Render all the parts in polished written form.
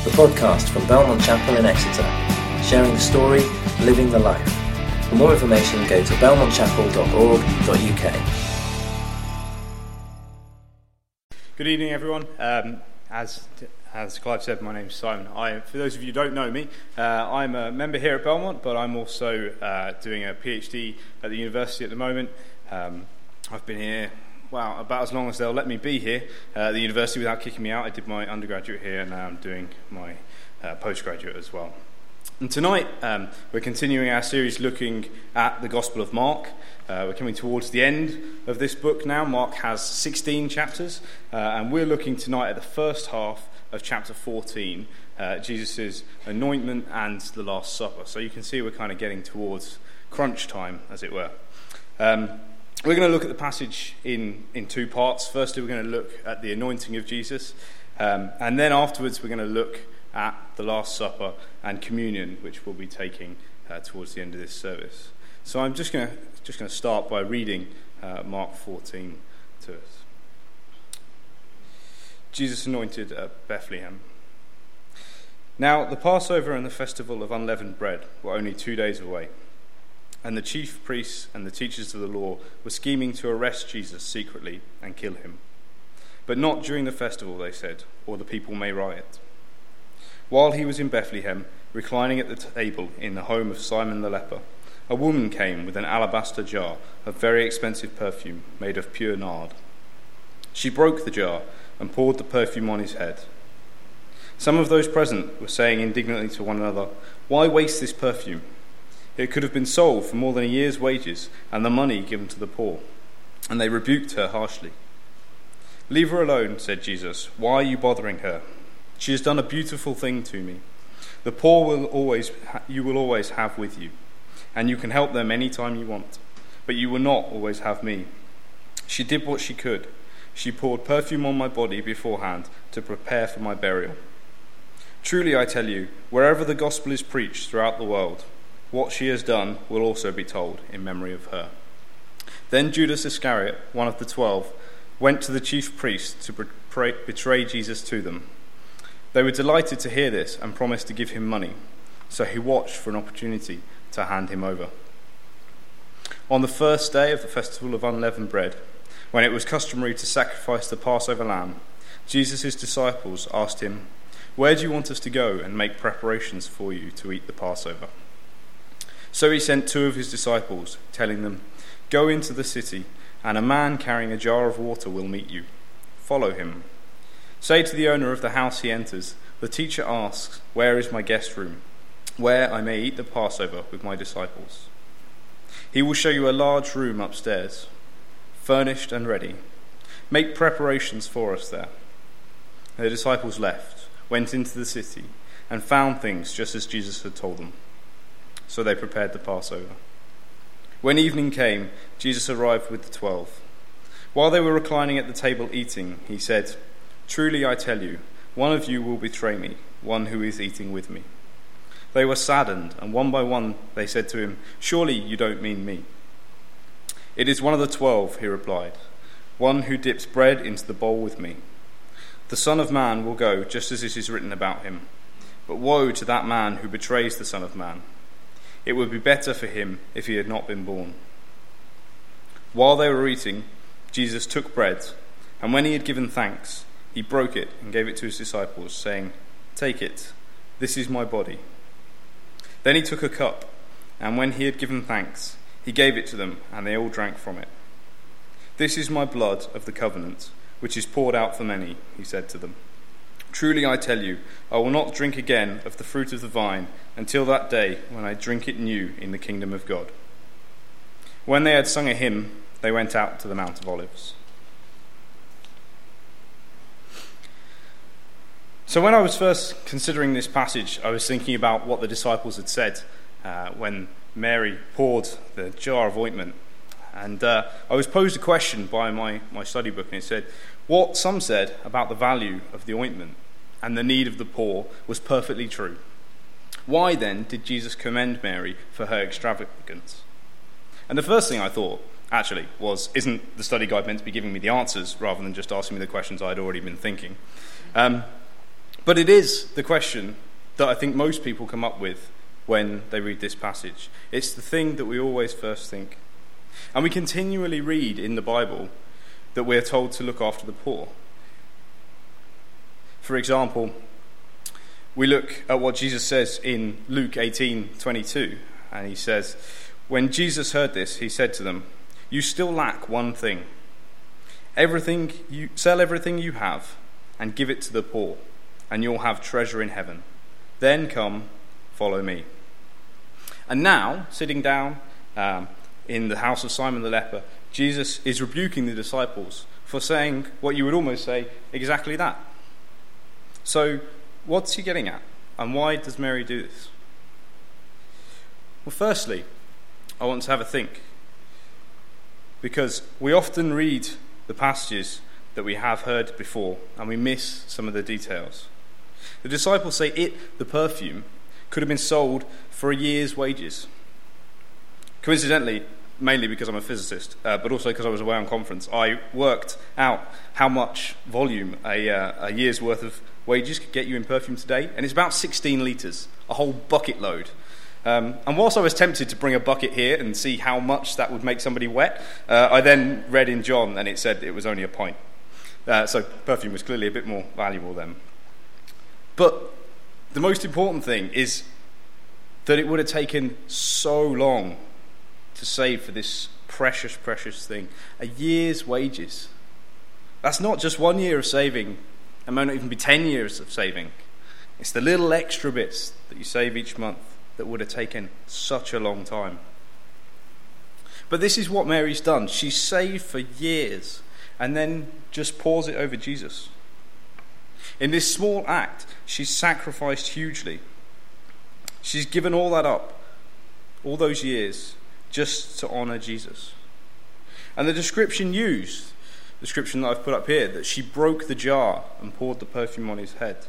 the podcast from Belmont Chapel in Exeter, sharing the story, living the life. For more information, go to belmontchapel.org.uk. Good evening, everyone. As Clive said, my name's Simon. For those of you who don't know me, I'm a member here at Belmont, but I'm also doing a PhD at the university at the moment. I've been here, about as long as they'll let me be here at the university without kicking me out. I did my undergraduate here, and now I'm doing my postgraduate as well. And tonight, we're continuing our series looking at the Gospel of Mark. We're coming towards the end of this book now. Mark has 16 chapters, and we're looking tonight at the first half of chapter 14, Jesus' anointment and the Last Supper. So you can see we're kind of getting towards crunch time, as it were. We're going to look at the passage in two parts. Firstly, we're going to look at the anointing of Jesus, and then afterwards we're going to look at the Last Supper and communion, which we'll be taking towards the end of this service. So I'm just going to start by reading Mark 14 to us. Jesus anointed at Bethlehem. Now the Passover and the festival of unleavened bread were only 2 days away, and the chief priests and the teachers of the law were scheming to arrest Jesus secretly and kill him. But not during the festival, they said, or the people may riot. While he was in Bethlehem, reclining at the table in the home of Simon the leper, a woman came with an alabaster jar of very expensive perfume made of pure nard. She broke the jar and poured the perfume on his head. Some of those present were saying indignantly to one another, "Why waste this perfume? It could have been sold for more than a year's wages and the money given to the poor." And they rebuked her harshly. "Leave her alone," said Jesus. "Why are you bothering her? She has done a beautiful thing to me. The poor you will always have with you, and you can help them any time you want, but you will not always have me. She did what she could. She poured perfume on my body beforehand to prepare for my burial. Truly I tell you, wherever the gospel is preached throughout the world, what she has done will also be told in memory of her." Then Judas Iscariot, one of the 12, went to the chief priests to betray Jesus to them. They were delighted to hear this and promised to give him money, so he watched for an opportunity to hand him over. On the first day of the festival of unleavened bread, when it was customary to sacrifice the Passover lamb, Jesus' disciples asked him, "Where do you want us to go and make preparations for you to eat the Passover?" So he sent 2 of his disciples, telling them, "Go into the city, and a man carrying a jar of water will meet you. Follow him. Say to the owner of the house he enters, 'The teacher asks, where is my guest room, where I may eat the Passover with my disciples?' He will show you a large room upstairs, furnished and ready. Make preparations for us there." The disciples left, went into the city, and found things just as Jesus had told them. So they prepared the Passover. When evening came, Jesus arrived with the 12. While they were reclining at the table eating, he said, "Truly I tell you, one of you will betray me, one who is eating with me." They were saddened, and one by one they said to him, "Surely you don't mean me?" "It is one of the 12, he replied, "one who dips bread into the bowl with me. The Son of Man will go just as it is written about him. But woe to that man who betrays the Son of Man. It would be better for him if he had not been born." While they were eating, Jesus took bread, and when he had given thanks, he broke it and gave it to his disciples, saying, "Take it, this is my body." Then he took a cup, and when he had given thanks, he gave it to them, and they all drank from it. "This is my blood of the covenant, which is poured out for many," he said to them. "Truly I tell you, I will not drink again of the fruit of the vine until that day when I drink it new in the kingdom of God." When they had sung a hymn, they went out to the Mount of Olives. So when I was first considering this passage, I was thinking about what the disciples had said when Mary poured the jar of ointment. And I was posed a question by my study book, and it said, what some said about the value of the ointment and the need of the poor was perfectly true. Why then did Jesus commend Mary for her extravagance? And the first thing I thought, actually, was, isn't the study guide meant to be giving me the answers rather than just asking me the questions I'd already been thinking? But it is the question that I think most people come up with when they read this passage. It's the thing that we always first think. And we continually read in the Bible that we're told to look after the poor. For example, we look at what Jesus says in Luke 18:22, and he says, "When Jesus heard this, he said to them, 'You still lack one thing. Sell everything you have and give it to the poor, and you'll have treasure in heaven. Then come, follow me.'" And now, sitting down in the house of Simon the leper, Jesus is rebuking the disciples for saying what you would almost say exactly that. So, what's he getting at? And why does Mary do this? Well, firstly, I want to have a think. Because we often read the passages that we have heard before, and we miss some of the details. The disciples say the perfume, could have been sold for a year's wages. Coincidentally, mainly because I'm a physicist, but also because I was away on conference, I worked out how much volume a year's worth of wages could get you in perfume today, and it's about 16 litres, a whole bucket load. And whilst I was tempted to bring a bucket here and see how much that would make somebody wet, I then read in John, and it said it was only a pint. So perfume was clearly a bit more valuable then. But the most important thing is that it would have taken so long to save for this precious, precious thing. A year's wages. That's not just 1 year of saving. It might not even be 10 years of saving. It's the little extra bits that you save each month that would have taken such a long time. But this is what Mary's done. She's saved for years and then just pours it over Jesus. In this small act, she's sacrificed hugely. She's given all that up, all those years, just to honour Jesus. And the description used, the description that I've put up here, that she broke the jar and poured the perfume on his head.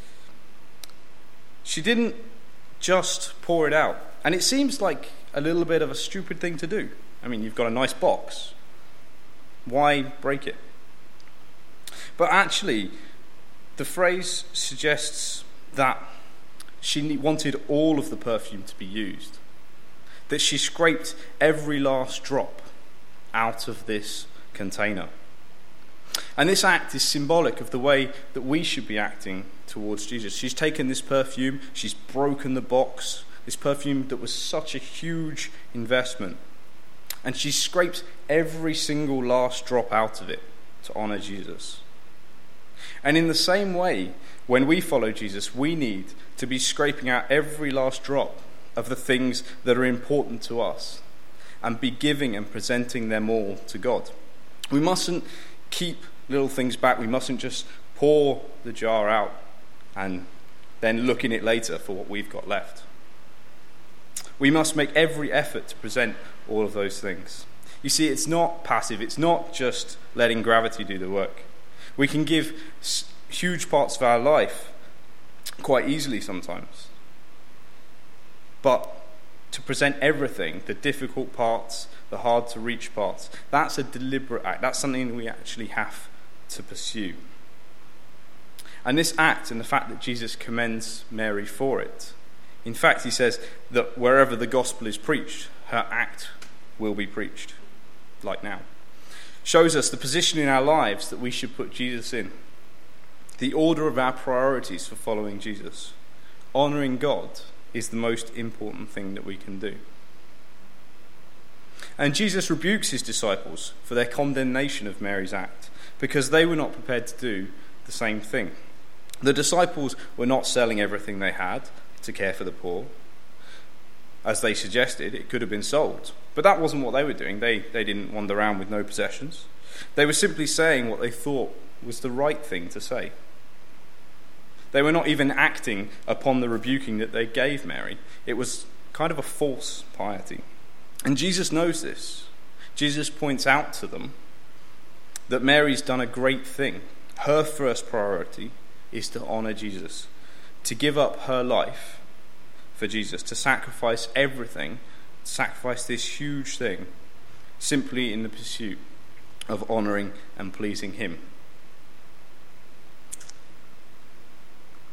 She didn't just pour it out. And it seems like a little bit of a stupid thing to do. I mean, you've got a nice box. Why break it? But actually, the phrase suggests that she wanted all of the perfume to be used. That she scraped every last drop out of this container. And this act is symbolic of the way that we should be acting towards Jesus. She's taken this perfume, she's broken the box, this perfume that was such a huge investment, and she scraped every single last drop out of it to honour Jesus. And in the same way, when we follow Jesus, we need to be scraping out every last drop of the things that are important to us and be giving and presenting them all to God. We mustn't keep little things back. We mustn't just pour the jar out and then look in it later for what we've got left. We must make every effort to present all of those things. You see, it's not passive. It's not just letting gravity do the work. We can give huge parts of our life quite easily sometimes. But to present everything, the difficult parts, the hard to reach parts, that's a deliberate act. That's something we actually have to pursue. And this act and the fact that Jesus commends Mary for it, in fact, he says that wherever the gospel is preached, her act will be preached, like now. Shows us the position in our lives that we should put Jesus in. The order of our priorities for following Jesus. Honouring God is the most important thing that we can do. And Jesus rebukes his disciples for their condemnation of Mary's act, because they were not prepared to do the same thing. The disciples were not selling everything they had to care for the poor. As they suggested, it could have been sold. But that wasn't what they were doing. They didn't wander around with no possessions. They were simply saying what they thought was the right thing to say. They were not even acting upon the rebuking that they gave Mary. It was kind of a false piety. And Jesus knows this. Jesus points out to them that Mary's done a great thing. Her first priority is to honour Jesus, to give up her life for Jesus, to sacrifice everything, sacrifice this huge thing, simply in the pursuit of honouring and pleasing him.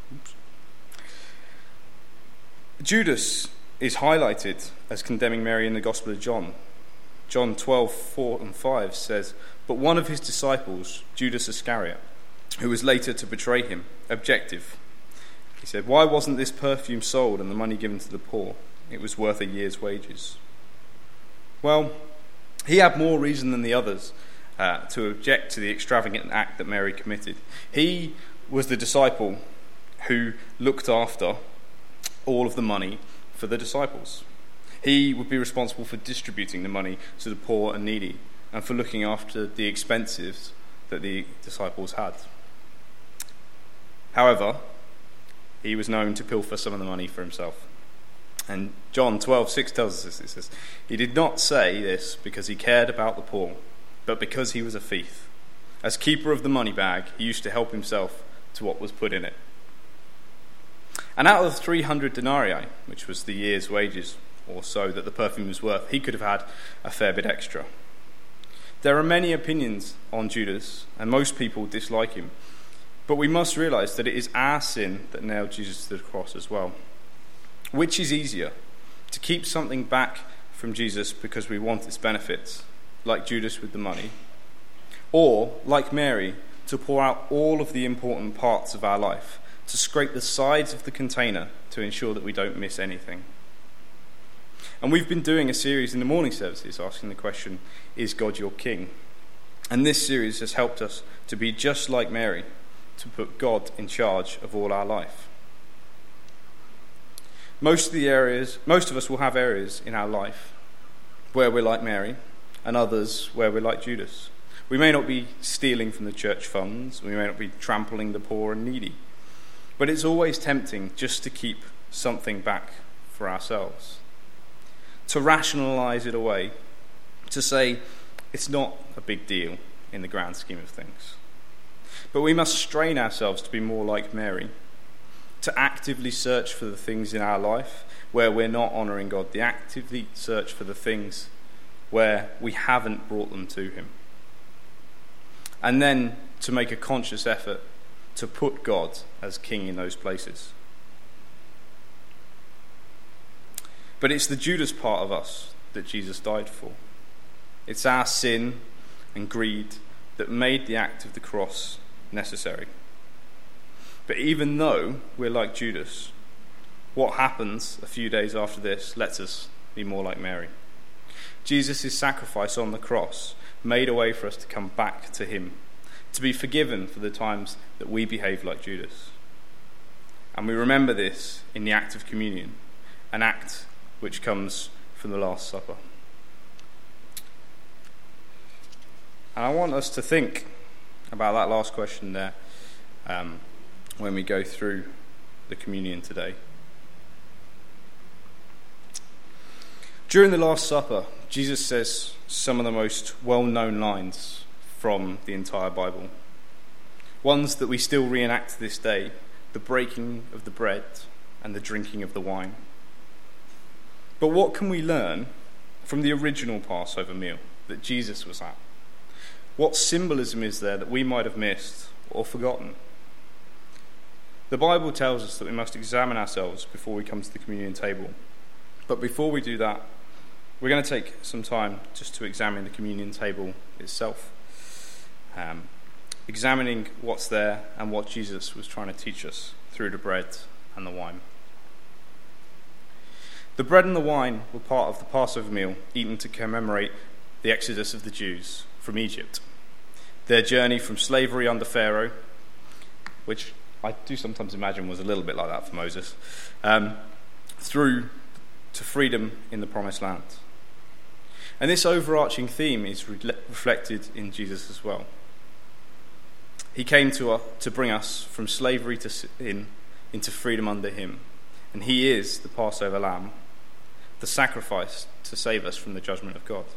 Judas is highlighted as condemning Mary in the Gospel of John. John 12:4 and 5 says, "But one of his disciples, Judas Iscariot, who was later to betray him, objected. He said, 'Why wasn't this perfume sold and the money given to the poor? It was worth a year's wages.'" Well, he had more reason than the others to object to the extravagant act that Mary committed. He was the disciple who looked after all of the money for the disciples. He would be responsible for distributing the money to the poor and needy and for looking after the expenses that the disciples had. However, he was known to pilfer some of the money for himself. And John 12:6 tells us this. It says, "He did not say this because he cared about the poor, but because he was a thief. As keeper of the money bag, he used to help himself to what was put in it." And out of 300 denarii, which was the year's wages or so that the perfume was worth, he could have had a fair bit extra. There are many opinions on Judas, and most people dislike him. But we must realise that it is our sin that nailed Jesus to the cross as well. Which is easier, to keep something back from Jesus because we want its benefits, like Judas with the money, or, like Mary, to pour out all of the important parts of our life, to scrape the sides of the container to ensure that we don't miss anything? And we've been doing a series in the morning services asking the question, is God your King? And this series has helped us to be just like Mary, to put God in charge of all our life. Most of us will have areas in our life where we're like Mary, and others where we're like Judas. We may not be stealing from the church funds, we may not be trampling the poor and needy, but it's always tempting just to keep something back for ourselves, to rationalise it away, to say it's not a big deal in the grand scheme of things. But we must strain ourselves to be more like Mary, to actively search for the things in our life where we're not honouring God, to actively search for the things where we haven't brought them to him. And then to make a conscious effort to put God as King in those places. But it's the Judas part of us that Jesus died for. It's our sin and greed that made the act of the cross necessary. But even though we're like Judas, what happens a few days after this lets us be more like Mary. Jesus' sacrifice on the cross made a way for us to come back to him, to be forgiven for the times that we behave like Judas. And we remember this in the act of communion, an act which comes from the Last Supper. And I want us to think about that last question there when we go through the communion today. During the Last Supper, Jesus says some of the most well-known lines from the entire Bible. Ones that we still reenact to this day, the breaking of the bread and the drinking of the wine. But what can we learn from the original Passover meal that Jesus was at? What symbolism is there that we might have missed or forgotten? The Bible tells us that we must examine ourselves before we come to the communion table. But before we do that, we're going to take some time just to examine the communion table itself, examining what's there and what Jesus was trying to teach us through the bread and the wine. The bread and the wine were part of the Passover meal eaten to commemorate the exodus of the Jews from Egypt, their journey from slavery under Pharaoh, which I do sometimes imagine was a little bit like that for Moses, through to freedom in the Promised Land. And this overarching theme is reflected in Jesus as well. He came to bring us from slavery to sin into freedom under him. And he is the Passover lamb, the sacrifice to save us from the judgment of God.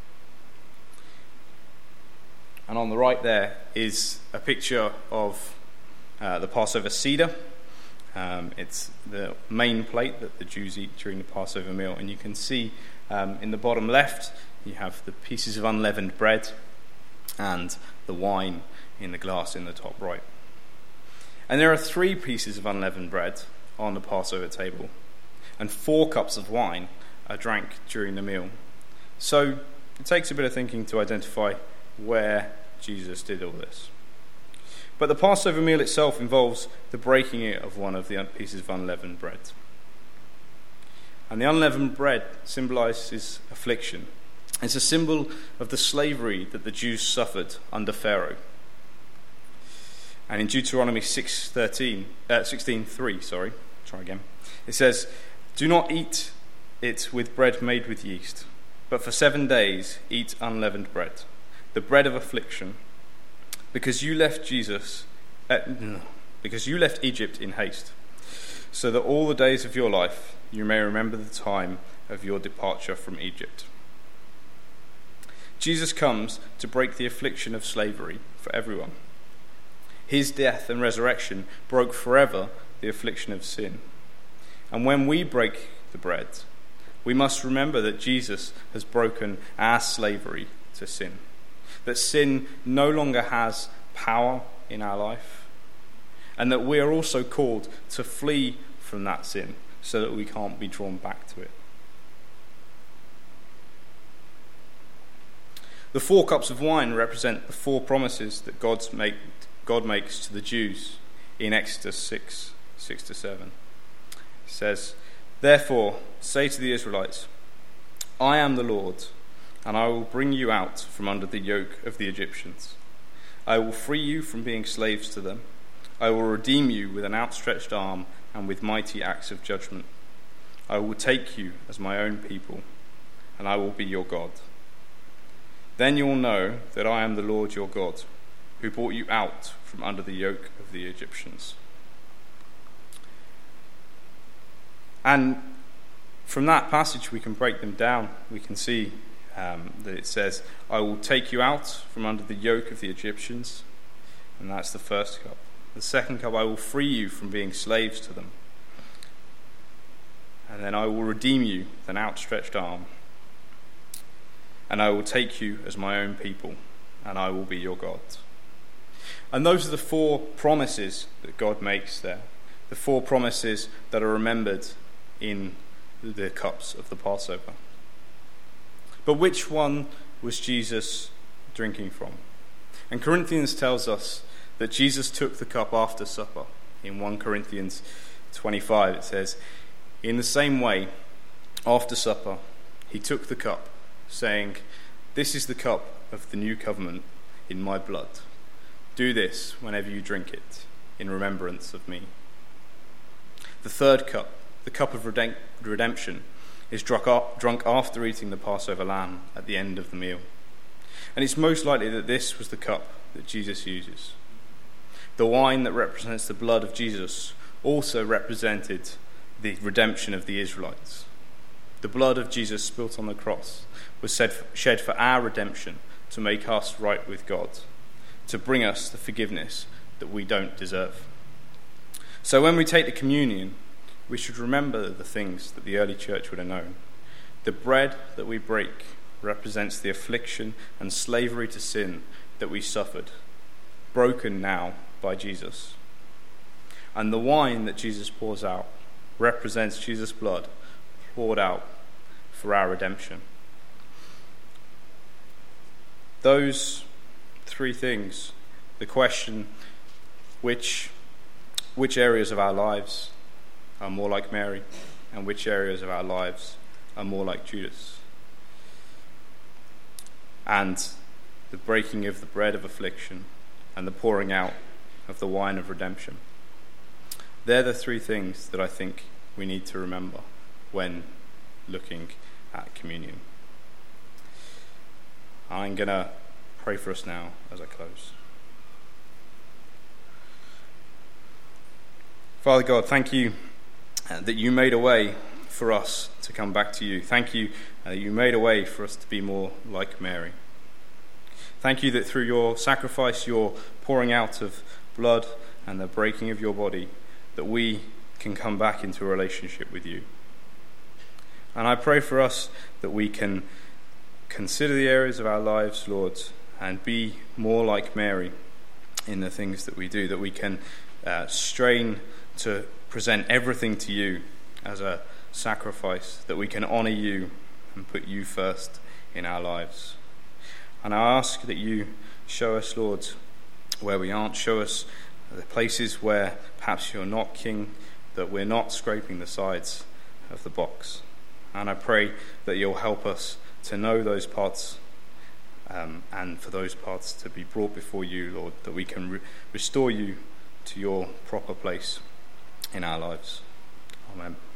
And on the right there is a picture of the Passover Seder. It's the main plate that the Jews eat during the Passover meal. And you can see in the bottom left, you have the pieces of unleavened bread and the wine in the glass in the top right. And there are 3 pieces of unleavened bread on the Passover table, and 4 cups of wine are drank during the meal. So it takes a bit of thinking to identify where Jesus did all this. But the Passover meal itself involves the breaking of one of the pieces of unleavened bread. And the unleavened bread symbolizes affliction. It's a symbol of the slavery that the Jews suffered under Pharaoh. And in Deuteronomy 16:3, it says, "Do not eat it with bread made with yeast, but for 7 days eat unleavened bread, the bread of affliction, because you left Egypt in haste, so that all the days of your life you may remember the time of your departure from Egypt." Jesus comes to break the affliction of slavery for everyone. His death and resurrection broke forever the affliction of sin. And when we break the bread, we must remember that Jesus has broken our slavery to sin. That sin no longer has power in our life. And that we are also called to flee from that sin so that we can't be drawn back to it. The 4 cups of wine represent the 4 promises that God makes to the Jews in Exodus 6:6-7. It says, "Therefore say to the Israelites, I am the Lord, and I will bring you out from under the yoke of the Egyptians. I will free you from being slaves to them. I will redeem you with an outstretched arm and with mighty acts of judgment. I will take you as my own people, and I will be your God. Then you will know that I am the Lord your God, who brought you out from under the yoke of the Egyptians." And from that passage we can break them down. We can see that it says, "I will take you out from under the yoke of the Egyptians," and that's the first cup. The second cup, "I will free you from being slaves to them." And then, "I will redeem you with an outstretched arm. And I will take you as my own people, and I will be your God." And those are the 4 promises that God makes there. The 4 promises that are remembered in the cups of the Passover. But which one was Jesus drinking from? And Corinthians tells us that Jesus took the cup after supper. In 1 Corinthians 25 it says, "In the same way, after supper, he took the cup, saying, 'This is the cup of the new covenant in my blood. Do this whenever you drink it, in remembrance of me.'" The third cup, the cup of redemption, is drunk after eating the Passover lamb at the end of the meal. And it's most likely that this was the cup that Jesus uses. The wine that represents the blood of Jesus also represented the redemption of the Israelites. The blood of Jesus spilt on the cross was shed for our redemption, to make us right with God, to bring us the forgiveness that we don't deserve. So when we take the communion, we should remember the things that the early church would have known. The bread that we break represents the affliction and slavery to sin that we suffered, broken now by Jesus. And the wine that Jesus pours out represents Jesus' blood poured out for our redemption. Those 3 things, the question, which areas of our lives are more like Mary, and which areas of our lives are more like Judas, and the breaking of the bread of affliction and the pouring out of the wine of redemption. They're the 3 things that I think we need to remember when looking at communion. I'm going to pray for us now as I close. Father God, thank you that you made a way for us to come back to you. Thank you that you made a way for us to be more like Mary. Thank you that through your sacrifice, your pouring out of blood and the breaking of your body, that we can come back into a relationship with you. And I pray for us that we can consider the areas of our lives, Lord, and be more like Mary in the things that we do, that we can strain to present everything to you as a sacrifice, that we can honour you and put you first in our lives. And I ask that you show us, Lord, where we aren't. Show us the places where perhaps you're not king, that we're not scraping the sides of the box. And I pray that you'll help us to know those parts, and for those parts to be brought before you, Lord, that we can restore you to your proper place in our lives. Amen.